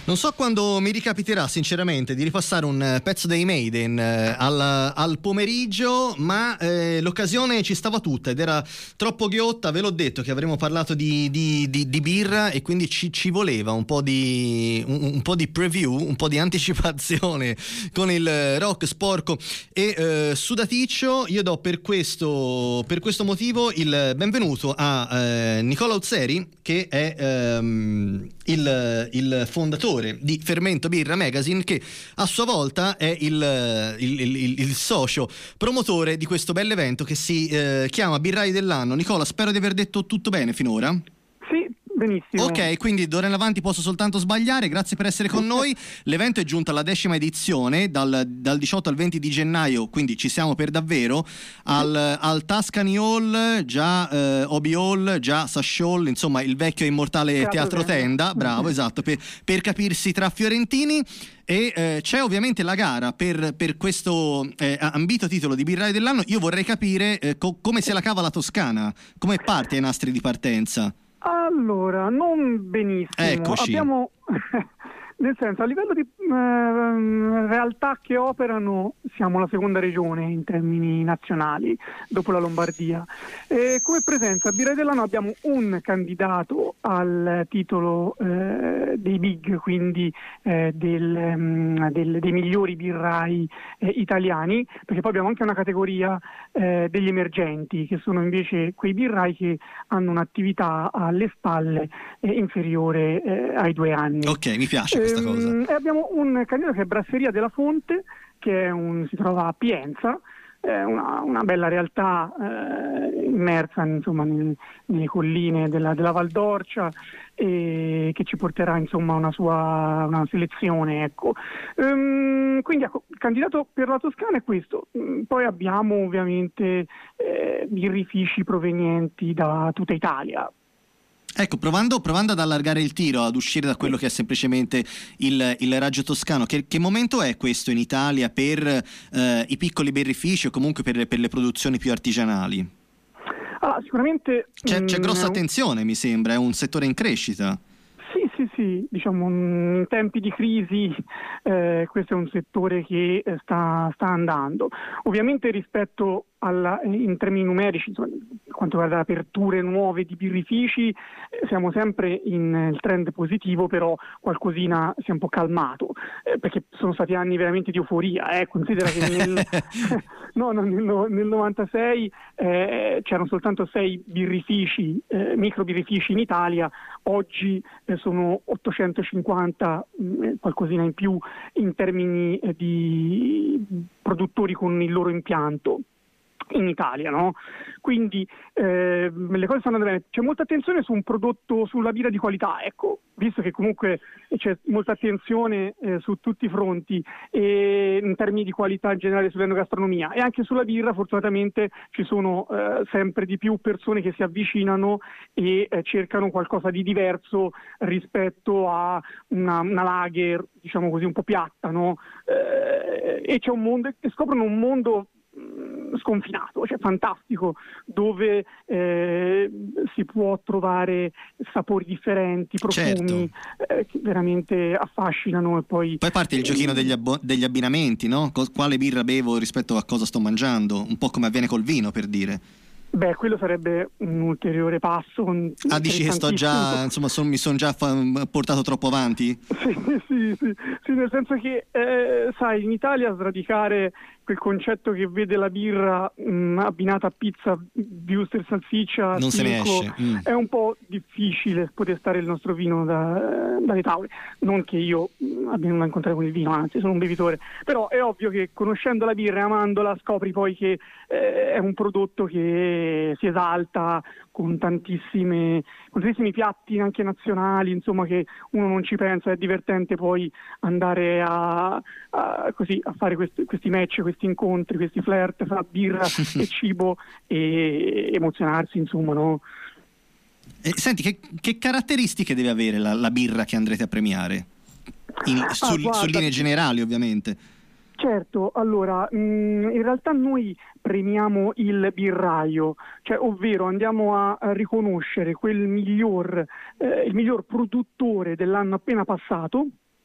Non so quando mi ricapiterà sinceramente di ripassare un pezzo dei Maiden al pomeriggio, ma l'occasione ci stava tutta ed era troppo ghiotta. Ve l'ho detto che avremmo parlato di birra e quindi ci voleva un po' di preview, un po' di anticipazione con il rock sporco e sudaticcio. Io do per questo motivo il benvenuto a Nicola Uzzeri, che è il fondatore di Fermento Birra Magazine, che a sua volta è il socio promotore di questo bell'evento che si chiama Birrai dell'anno. Nicola, spero di aver detto tutto bene finora. Sì, benissimo. Ok, quindi d'ora in avanti posso soltanto sbagliare. Grazie per essere con noi. L'evento è giunto alla 10ª edizione dal 18 al 20 di gennaio, quindi ci siamo per davvero. Al Tuscany Hall, già Obi Hall, già Sash Hall, insomma il vecchio e immortale Teatro Tenda. Bravo, esatto, per capirsi tra fiorentini. E c'è ovviamente la gara per questo ambito titolo di Birrai dell'anno. Io vorrei capire come se la cava la Toscana, come parte ai nastri di partenza. Allora, non benissimo. Eccoci. Abbiamo, nel senso, a livello di realtà che operano, siamo la seconda regione in termini nazionali, dopo la Lombardia. Come presenza, a Birrai dell'anno abbiamo un candidato al titolo dei big, quindi dei migliori birrai italiani, perché poi abbiamo anche una categoria degli emergenti, che sono invece quei birrai che hanno un'attività alle spalle inferiore ai 2 anni. Ok, mi piace questa cosa. E abbiamo un candidato che è Brasseria della Fonte, che si trova a Pienza, una bella realtà immersa insomma nelle colline della Val d'Orcia, e che ci porterà insomma una selezione, ecco. Quindi ecco, il candidato per la Toscana è questo. Poi abbiamo ovviamente birrifici provenienti da tutta Italia. Ecco, provando ad allargare il tiro, ad uscire da quello che è semplicemente il raggio toscano, che momento è questo in Italia per i piccoli birrifici o comunque per le produzioni più artigianali? Allora, sicuramente c'è grossa attenzione, mi sembra, è un settore in crescita. Sì, diciamo in tempi di crisi questo è un settore che sta andando. Ovviamente rispetto in termini numerici, insomma, per quanto riguarda aperture nuove di birrifici, siamo sempre in trend positivo, però qualcosina si è un po' calmato, perché sono stati anni veramente di euforia. Considera che nel 96 c'erano soltanto 6 birrifici, micro birrifici in Italia, oggi sono 850, qualcosina in più in termini di produttori con il loro impianto in Italia, no? Quindi le cose stanno andando bene. C'è molta attenzione su un prodotto, sulla birra di qualità, ecco, visto che comunque c'è molta attenzione su tutti i fronti, e in termini di qualità in generale sull'enogastronomia, e anche sulla birra fortunatamente ci sono sempre di più persone che si avvicinano e cercano qualcosa di diverso rispetto a una lager, diciamo così, un po' piatta, no? E c'è un mondo, e scoprono un mondo sconfinato, cioè fantastico, dove si può trovare sapori differenti, profumi, che veramente affascinano. E poi parte il giochino degli abbinamenti, no? Quale birra bevo rispetto a cosa sto mangiando, un po' come avviene col vino, per dire. Beh, quello sarebbe un ulteriore passo. Dici che sto già, insomma, mi sono già portato troppo avanti? Sì, nel senso che, sai, in Italia sradicare quel concetto che vede la birra abbinata a pizza, wurstel, salsiccia, non se ne esce. È un po' difficile poter stare il nostro vino dalle tavole. Non che io abbia nulla a incontrare con il vino, anzi sono un bevitore, però è ovvio che conoscendo la birra e amandola scopri poi che è un prodotto che si esalta con tantissimi piatti anche nazionali, insomma, che uno non ci pensa. È divertente poi andare a fare questi match, questi incontri, questi flirt fra birra e cibo, e emozionarsi, insomma, no? Senti, che caratteristiche deve avere la birra che andrete a premiare? Su linee generali, ovviamente. Certo, allora, in realtà noi premiamo il birraio, cioè ovvero andiamo a riconoscere il miglior produttore dell'anno appena passato,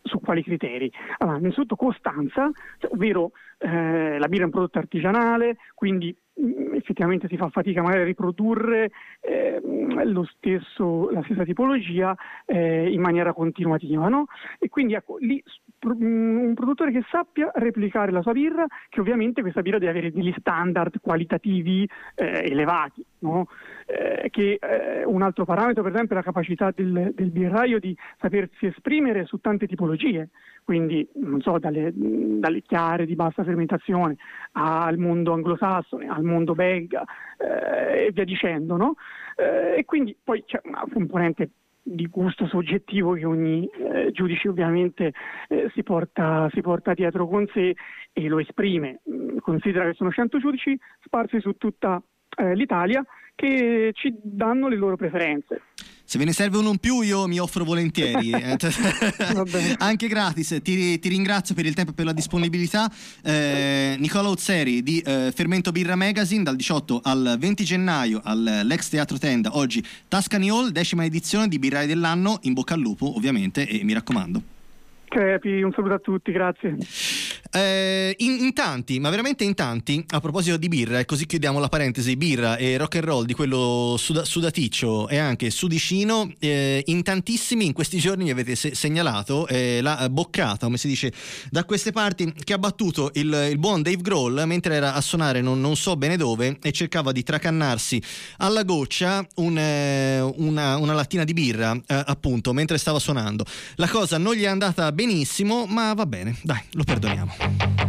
su quali criteri? Allora, innanzitutto costanza, ovvero la birra è un prodotto artigianale, quindi effettivamente si fa fatica magari a riprodurre la stessa tipologia in maniera continuativa, no? E quindi ecco, lì un produttore che sappia replicare la sua birra, che ovviamente questa birra deve avere degli standard qualitativi elevati, no? Che un altro parametro, per esempio, è la capacità del birraio di sapersi esprimere su tante tipologie, quindi non so, dalle chiare di bassa fermentazione al mondo anglosassone, al mondo belga e via dicendo, no? E quindi poi c'è una componente di gusto soggettivo che ogni giudice ovviamente si porta dietro con sé e lo esprime. Considera che sono 100 giudici sparsi su tutta l'Italia che ci danno le loro preferenze. Se ve ne serve uno in più io mi offro volentieri, anche gratis. Ti ringrazio per il tempo e per la disponibilità. Nicola Ozzeri di Fermento Birra Magazine, dal 18 al 20 gennaio all'ex Teatro Tenda, oggi Tuscany Hall, 10ª edizione di Birrai dell'anno. In bocca al lupo ovviamente, e mi raccomando. Crepi, un saluto a tutti, grazie. In tanti, ma veramente in tanti, a proposito di birra, e così chiudiamo la parentesi birra e rock and roll di quello sudaticcio e anche sudicino, in tantissimi in questi giorni mi avete segnalato la boccata, come si dice da queste parti, che ha battuto il buon Dave Grohl mentre era a suonare non so bene dove e cercava di tracannarsi alla goccia una lattina di birra, appunto, mentre stava suonando. La cosa non gli è andata benissimo, ma va bene, dai, lo perdoniamo.